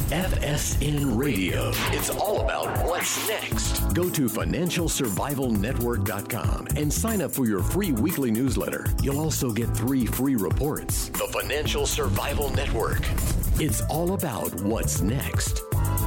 FSN Radio. It's all about what's next. Go to financialsurvivalnetwork.com and sign up for your free weekly newsletter. You'll also get 3 free reports. The Financial Survival Network. It's all about what's next.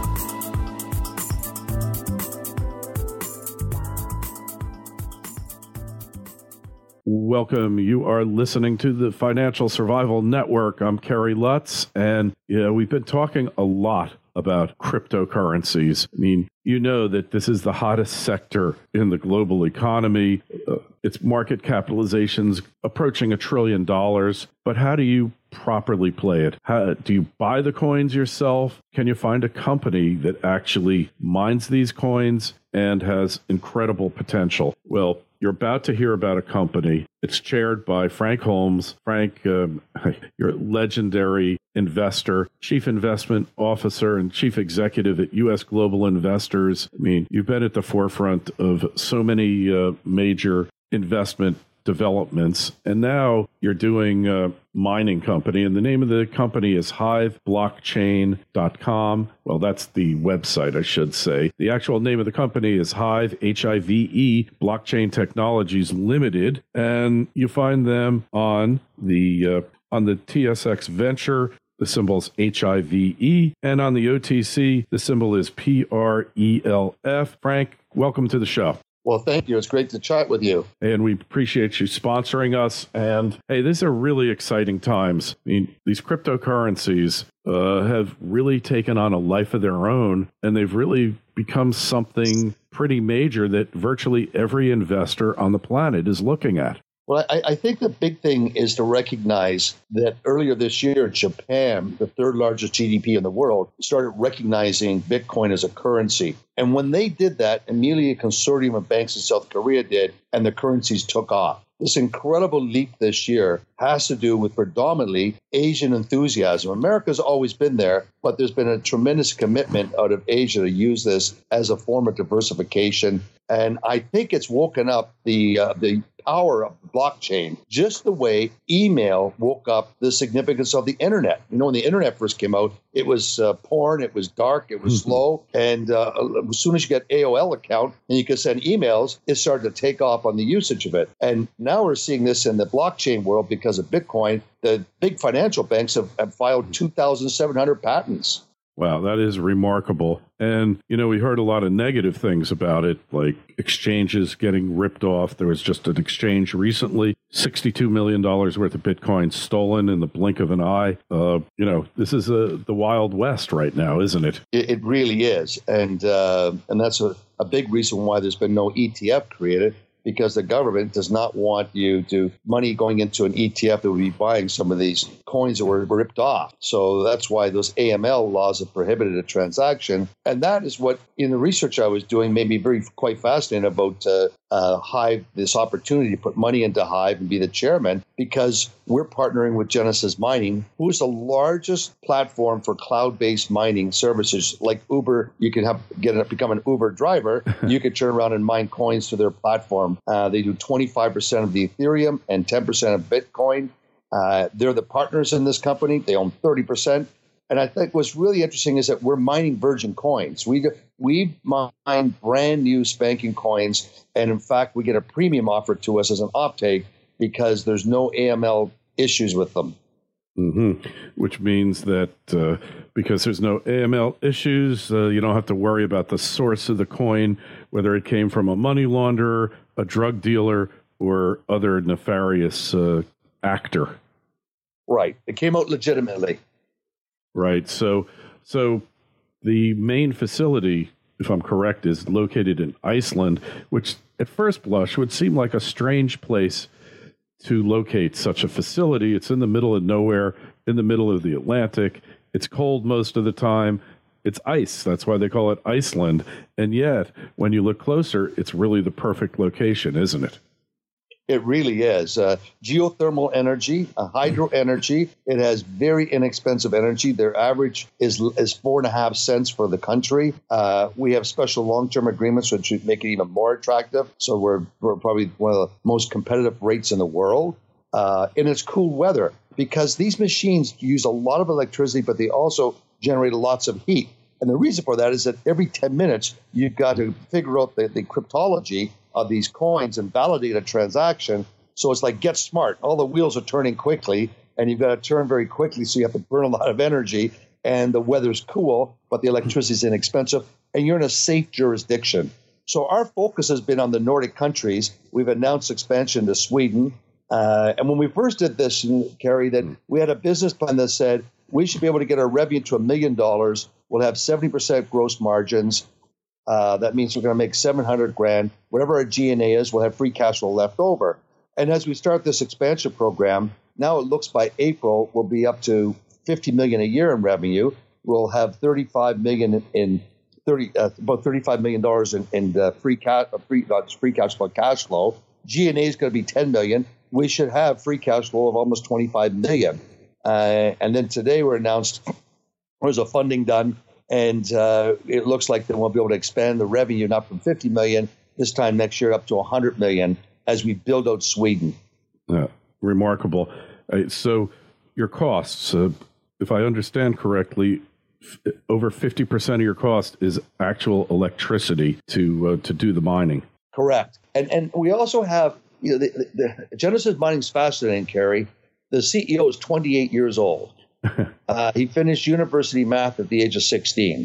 Welcome. You are listening to the Financial Survival Network. I'm Kerry Lutz, and we've been talking a lot about cryptocurrencies. I mean, you know that this is the hottest sector in the global economy. Its market capitalization's approaching $1 trillion. But how do you properly play it? How, do you buy the coins yourself? Can you find a company that actually mines these coins and has incredible potential? Well, you're about to hear about a company. It's chaired by Frank Holmes. Frank, you're a legendary investor, chief investment officer, and chief executive at U.S. Global Investors. I mean, you've been at the forefront of so many major investment developments, and now you're doing a mining company, and the name of the company is HIVEblockchain.com. Well, that's the website, I should say. The actual name of the company is Hive, H-I-V-E, Blockchain Technologies Limited, and you find them on the TSX Venture. The symbol is HIVE, and on the OTC, the symbol is PRELF. Frank, welcome to the show. Well, thank you. It's great to chat with you. And we appreciate you sponsoring us. And hey, these are really exciting times. I mean, these cryptocurrencies have really taken on a life of their own, and they've really become something pretty major that virtually every investor on the planet is looking at. Well, I think the big thing is to recognize that earlier this year, Japan, the third largest GDP in the world, started recognizing Bitcoin as a currency. And when they did that, immediately a consortium of banks in South Korea did, and the currencies took off. This incredible leap this year has to do with predominantly Asian enthusiasm. America's always been there, but there's been a tremendous commitment out of Asia to use this as a form of diversification. And I think it's woken up the power of blockchain, just the way email woke up the significance of the internet. You know, when the internet first came out, it was porn, it was dark, it was slow. And as soon as you get AOL account and you could send emails, it started to take off on the usage of it. And now we're seeing this in the blockchain world because of Bitcoin. The big financial banks have filed 2,700 patents. Wow, that is remarkable. And, you know, we heard a lot of negative things about it, like exchanges getting ripped off. There was just an exchange recently, $62 million worth of Bitcoin stolen in the blink of an eye. This is the Wild West right now, isn't it? It really is. And that's a big reason why there's been no ETF created, because the government does not want money going into an ETF that would be buying some of these coins that were ripped off. So that's why those AML laws have prohibited a transaction. And that is what, in the research I was doing, made me quite fascinated about Hive, this opportunity to put money into Hive and be the chairman, because we're partnering with Genesis Mining, who is the largest platform for cloud-based mining services. Like Uber, you can become an Uber driver. You could turn around and mine coins to their platform. They do 25% of the Ethereum and 10% of Bitcoin. They're the partners in this company. They own 30%. And I think what's really interesting is that we're mining virgin coins. We mine brand new spanking coins. And in fact, we get a premium offered to us as an offtake because there's no AML issues with them. Mm-hmm. Which means that because there's no AML issues, you don't have to worry about the source of the coin, whether it came from a money launderer, a drug dealer, or other nefarious actor. Right. It came out legitimately. Right. So the main facility, if I'm correct, is located in Iceland, which at first blush would seem like a strange place to locate such a facility. It's in the middle of nowhere, in the middle of the Atlantic. It's cold most of the time. It's ice. That's why they call it Iceland. And yet, when you look closer, it's really the perfect location, isn't it? It really is. Geothermal energy, hydro energy. It has very inexpensive energy. Their average is 4.5 cents for the country. We have special long-term agreements which make it even more attractive. So we're probably one of the most competitive rates in the world. And it's cool weather because these machines use a lot of electricity, but they also generate lots of heat. And the reason for that is that every 10 minutes, you've got to figure out the cryptology of these coins and validate a transaction. So it's like, get smart. All the wheels are turning quickly, and you've got to turn very quickly, so you have to burn a lot of energy, and the weather's cool, but the electricity is inexpensive, and you're in a safe jurisdiction. So our focus has been on the Nordic countries. We've announced expansion to Sweden. And when we first did this, Kerry, that we had a business plan that said we should be able to get our revenue to $1 million. We'll have 70% gross margins. That means we're going to make $700,000. Whatever our G&A is, we'll have free cash flow left over. And as we start this expansion program, now it looks by April we'll be up to $50 million a year in revenue. We'll have $35 million about $35 million in free cash flow. G&A is going to be $10 million. We should have free cash flow of almost $25 million. And then today we announced there's a funding done, and it looks like then we'll be able to expand the revenue not from $50 million this time next year up to $100 million as we build out Sweden. Remarkable. So your costs, if I understand correctly, over 50% of your cost is actual electricity to do the mining. Correct. And we also have, the Genesis Mining is fascinating, Kerry. The CEO is 28 years old. He finished university math at the age of 16.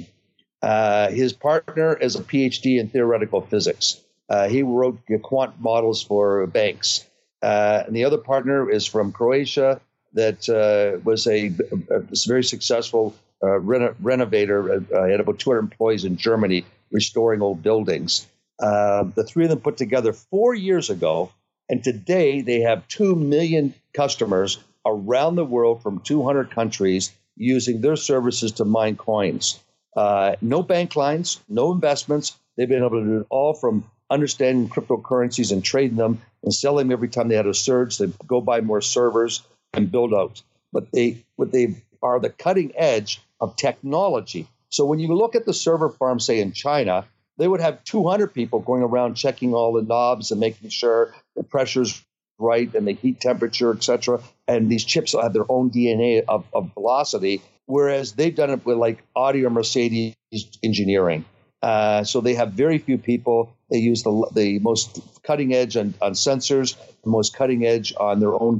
His partner is a PhD in theoretical physics. He wrote quant models for banks. And the other partner is from Croatia that was a very successful renovator. Had about 200 employees in Germany restoring old buildings. The three of them put together 4 years ago, and today they have 2 million customers around the world from 200 countries using their services to mine coins. No bank lines, no investments. They've been able to do it all from understanding cryptocurrencies and trading them and selling them every time they had a surge. They go buy more servers and build out. But they are the cutting edge of technology. So when you look at the server farm, say in China, they would have 200 people going around checking all the knobs and making sure the pressure's right and the heat temperature, et cetera. And these chips have their own DNA of velocity, whereas they've done it with like Audi or Mercedes engineering. So they have very few people. They use the most cutting edge on sensors, the most cutting edge on their own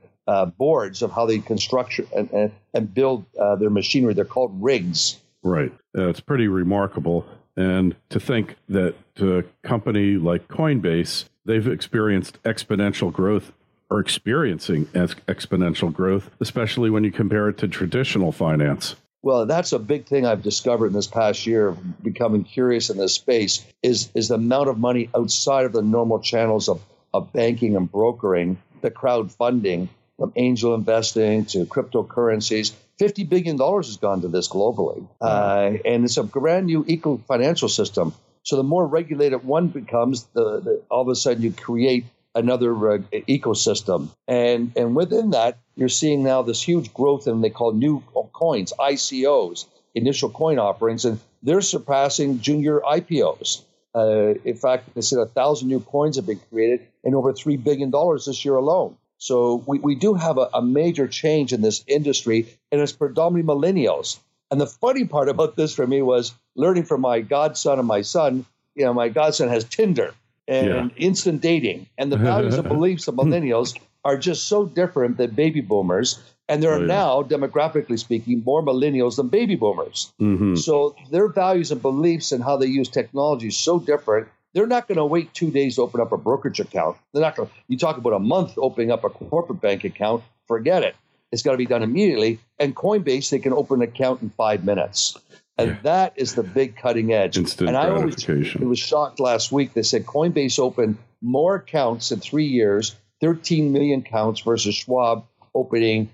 boards of how they construct and build their machinery. They're called rigs. Right. It's pretty remarkable. And to think that a company like Coinbase, they've experienced exponential growth or experiencing exponential growth, especially when you compare it to traditional finance. Well, that's a big thing I've discovered in this past year, becoming curious in this space, is the amount of money outside of the normal channels of banking and brokering, the crowdfunding, from angel investing to cryptocurrencies. $50 billion has gone to this globally. And it's a brand new eco-financial system. So the more regulated one becomes, the all of a sudden you create another ecosystem. And within that, you're seeing now this huge growth in they call new coins, ICOs, initial coin offerings, and they're surpassing junior IPOs. In fact, they said 1,000 new coins have been created and over $3 billion this year alone. So we do have a major change in this industry, and it's predominantly millennials. And the funny part about this for me was learning from my godson and my son. You know, my godson has Tinder and instant dating, and the values and beliefs of millennials are just so different than baby boomers. And there are now, demographically speaking, more millennials than baby boomers. Mm-hmm. So their values and beliefs and how they use technology is so different. They're not going to wait 2 days to open up a brokerage account. They're not going to. You talk about a month opening up a corporate bank account, forget it. It's got to be done immediately. And Coinbase, they can open an account in 5 minutes. And that is the big cutting edge. Instant gratification. I was shocked last week. They said Coinbase opened more accounts in 3 years, 13 million accounts, versus Schwab opening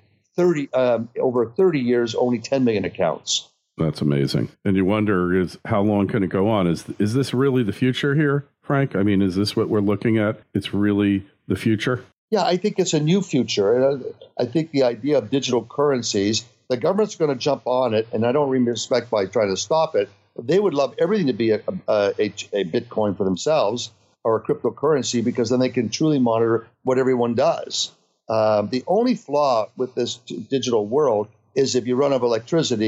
over 30 years, only 10 million accounts. That's amazing. And you wonder, is how long can it go on? Is this really the future here, Frank? I mean, is this what we're looking at? It's really the future? Yeah, I think it's a new future. And I think the idea of digital currencies, the government's going to jump on it, and I don't really respect by trying to stop it. They would love everything to be a Bitcoin for themselves or a cryptocurrency, because then they can truly monitor what everyone does. The only flaw with this digital world is if you run out of electricity,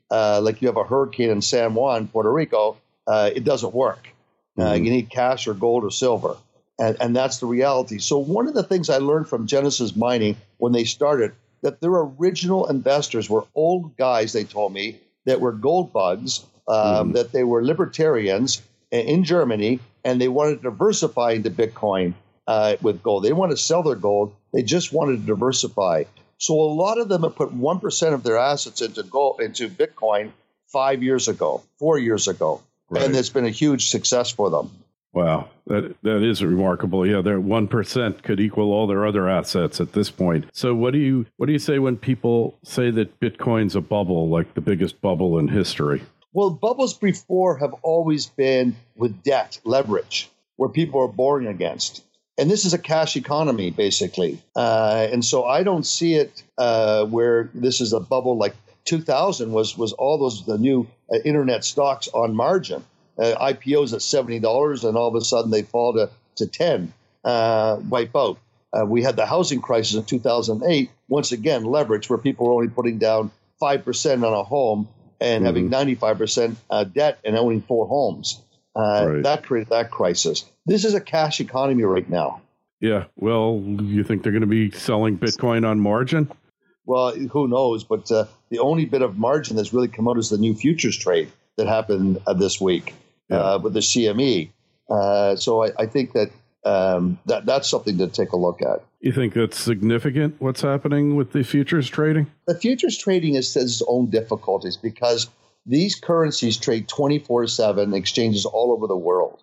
like you have a hurricane in San Juan, Puerto Rico, it doesn't work. You need cash or gold or silver. And that's the reality. So one of the things I learned from Genesis Mining when they started, that their original investors were old guys, they told me, that were gold bugs, that they were libertarians in Germany, and they wanted to diversify into Bitcoin with gold. They didn't want to sell their gold. They just wanted to diversify. So a lot of them have put 1% of their assets into gold, into Bitcoin 5 years ago, 4 years ago. Right. And it's been a huge success for them. Wow, that is remarkable. Yeah, their 1% could equal all their other assets at this point. So what do you say when people say that Bitcoin's a bubble, like the biggest bubble in history? Well, bubbles before have always been with debt, leverage, where people are borrowing against. And this is a cash economy, basically. And so I don't see it where this is a bubble like 2000 was all the new internet stocks on margin. IPOs at $70, and all of a sudden they fall to 10, wipe out. We had the housing crisis in 2008, once again, leverage, where people were only putting down 5% on a home and having 95% debt and owning 4 homes. Right. That created that crisis. This is a cash economy right now. Yeah. Well, you think they're going to be selling Bitcoin on margin? Well, who knows? But the only bit of margin that's really come out is the new futures trade that happened this week. With the CME. So I think that that's something to take a look at. You think that's significant, what's happening with the futures trading? The futures trading has its own difficulties because these currencies trade 24/7 exchanges all over the world.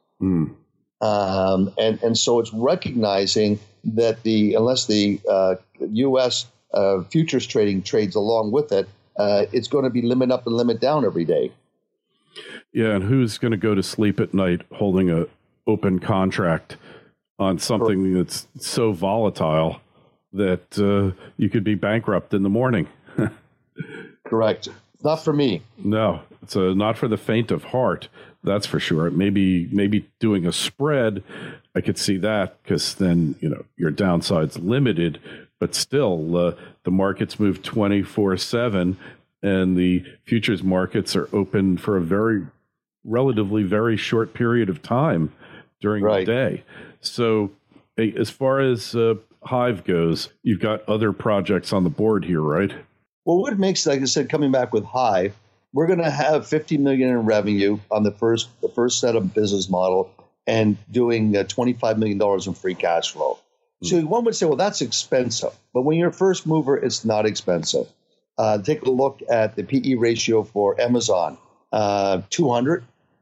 And so it's recognizing that unless the U.S. Futures trading trades along with it, it's going to be limit up and limit down every day. Yeah, and who's going to go to sleep at night holding a open contract on something that's so volatile that you could be bankrupt in the morning? Correct. Not for me. No, it's not for the faint of heart. That's for sure. Maybe doing a spread, I could see that because then your downside's limited. But still, the markets move 24/7. And the futures markets are open for a relatively very short period of time during the day. So as far as Hive goes, you've got other projects on the board here, right? Well, what makes, like I said, coming back with Hive, we're going to have $50 million in revenue on the first set of business model and doing $25 million in free cash flow. So one would say, well, that's expensive. But when you're a first mover, it's not expensive. Take a look at the PE ratio for Amazon, 200.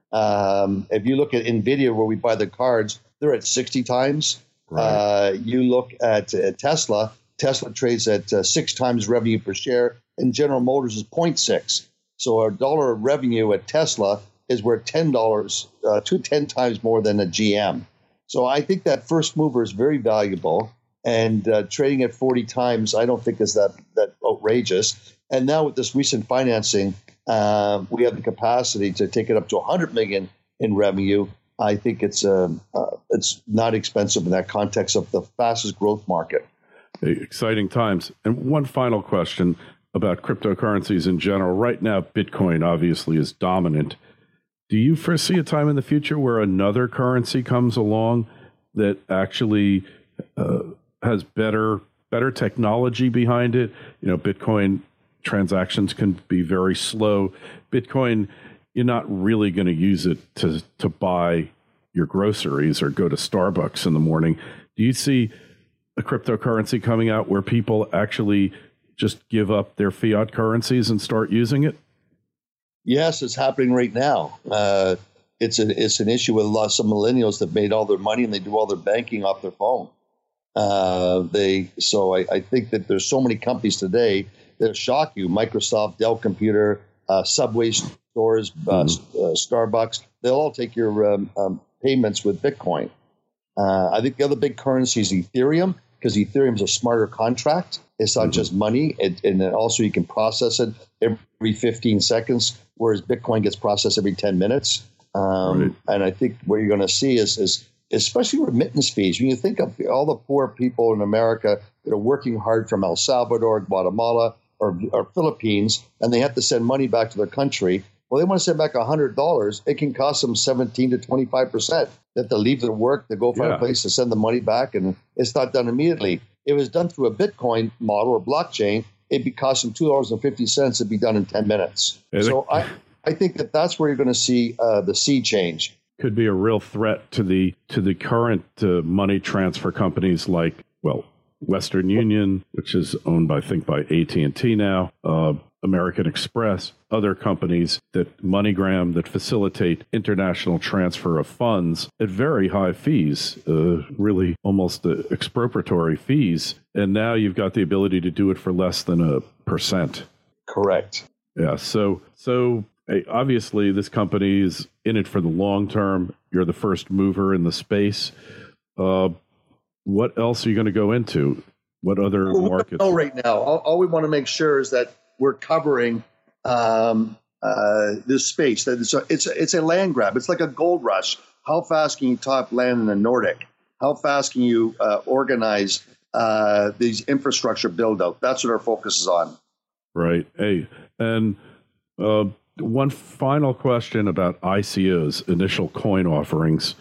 If you look at NVIDIA, where we buy the cards, they're at 60 times. Right. You look at Tesla. Tesla trades at 6 times revenue per share, and General Motors is 0.6. So our dollar of revenue at Tesla is worth $10, 10 times more than a GM. So I think that first mover is very valuable. And trading at 40 times, I don't think is that outrageous. And now with this recent financing, we have the capacity to take it up to 100 million in revenue. I think it's not expensive in that context of the fastest growth market. Exciting times. And one final question about cryptocurrencies in general. Right now, Bitcoin obviously is dominant. Do you foresee a time in the future where another currency comes along that actually has better technology behind it? Bitcoin transactions can be very slow. Bitcoin, you're not really going to use it to buy your groceries or go to Starbucks in the morning. Do you see a cryptocurrency coming out where people actually just give up their fiat currencies and start using it? Yes, it's happening right now. It's an issue with some millennials that made all their money and they do all their banking off their phone. So I think that there's so many companies today that shock you. Microsoft, Dell Computer, Subway stores, Starbucks, they'll all take your payments with Bitcoin. I think the other big currency is Ethereum, because Ethereum is a smarter contract. It's not just money, and then also you can process it every 15 seconds, whereas Bitcoin gets processed every 10 minutes. And I think what you're going to see is especially remittance fees. When you think of all the poor people in America that are working hard from El Salvador, Guatemala, or Philippines, and they have to send money back to their country. Well, they want to send back $100. It can cost them 17 to 25%. They have to leave their work, to go find a place to send the money back, and it's not done immediately. If it was done through a Bitcoin model or blockchain, it'd be costing $2.50. It'd be done in 10 minutes. So I think that's where you're going to see the sea change. Could be a real threat to the current money transfer companies like, well, Western Union, which is owned by AT&T now, American Express, other companies that MoneyGram that facilitate international transfer of funds at very high fees, really almost expropriatory fees. And now you've got the ability to do it for less than 1%. Correct. Yeah. So obviously this company is in it for the long term. You're the first mover in the space. What else are you going to go into? What other markets? Oh, right now, all we want to make sure is that we're covering this space. That it's a land grab. It's like a gold rush. How fast can you top land in the Nordic? How fast can you organize these infrastructure build out? That's what our focus is on. Right. Hey, and one final question about ICOs, initial coin offerings.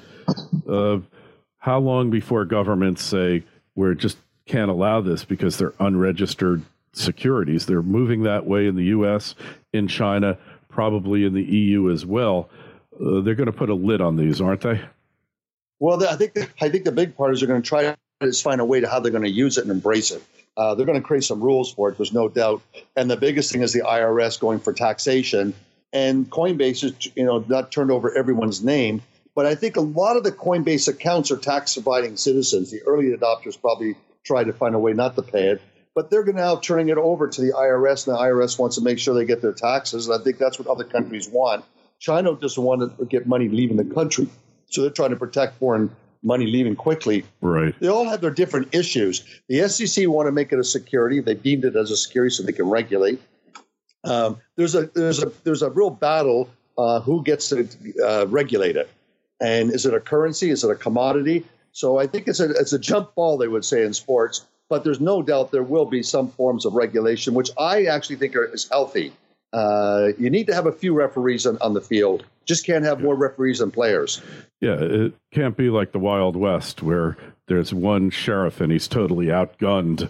How long before governments say we just can't allow this because they're unregistered securities? They're moving that way in the U.S., in China, probably in the EU as well. They're going to put a lid on these, aren't they? Well, I think the big part is they're going to try to find a way to how they're going to use it and embrace it. They're going to create some rules for it, there's no doubt. And the biggest thing is the IRS going for taxation. And Coinbase is, not turned over everyone's name. But I think a lot of the Coinbase accounts are tax-abiding citizens. The early adopters probably try to find a way not to pay it. But they're now turning it over to the IRS, and the IRS wants to make sure they get their taxes. And I think that's what other countries want. China doesn't want to get money leaving the country. So they're trying to protect foreign money leaving quickly. Right. They all have their different issues. The SEC want to make it a security. They deemed it as a security so they can regulate. There's a real battle who gets to regulate it. And is it a currency? Is it a commodity? So I think it's a jump ball, they would say in sports. But there's no doubt there will be some forms of regulation, which I actually think is healthy. You need to have a few referees on the field. Just can't have more referees than players. Yeah, it can't be like the Wild West where there's one sheriff and he's totally outgunned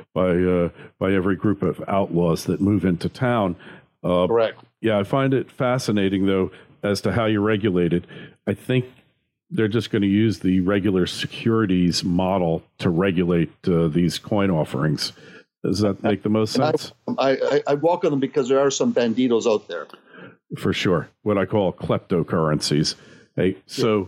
by every group of outlaws that move into town. Correct. Yeah, I find it fascinating, though, as to how you regulate it. I think they're just going to use the regular securities model to regulate these coin offerings. Does that make the most sense? I welcome them because there are some banditos out there. For sure. What I call kleptocurrencies. Hey, so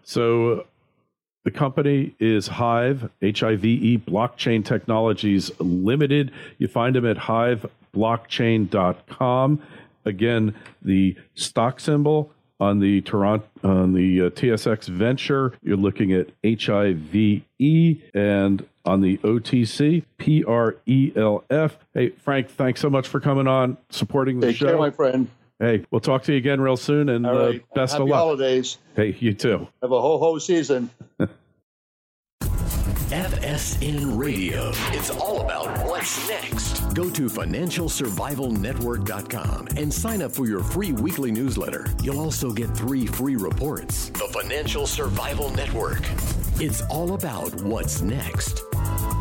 the company is Hive, Hive Blockchain Technologies Limited. You find them at hiveblockchain.com. Again, the stock symbol on the TSX Venture, you're looking at HIVE, and on the OTC, PRELF. Hey, Frank, thanks so much for coming on, supporting the show. Take care, my friend. Hey, we'll talk to you again real soon, and right. Best Happy of luck. Holidays. Hey, you too. Have a ho-ho season. FSN Radio. It's all about what's next. Go to FinancialSurvivalNetwork.com and sign up for your free weekly newsletter. You'll also get 3 free reports. The Financial Survival Network. It's all about what's next.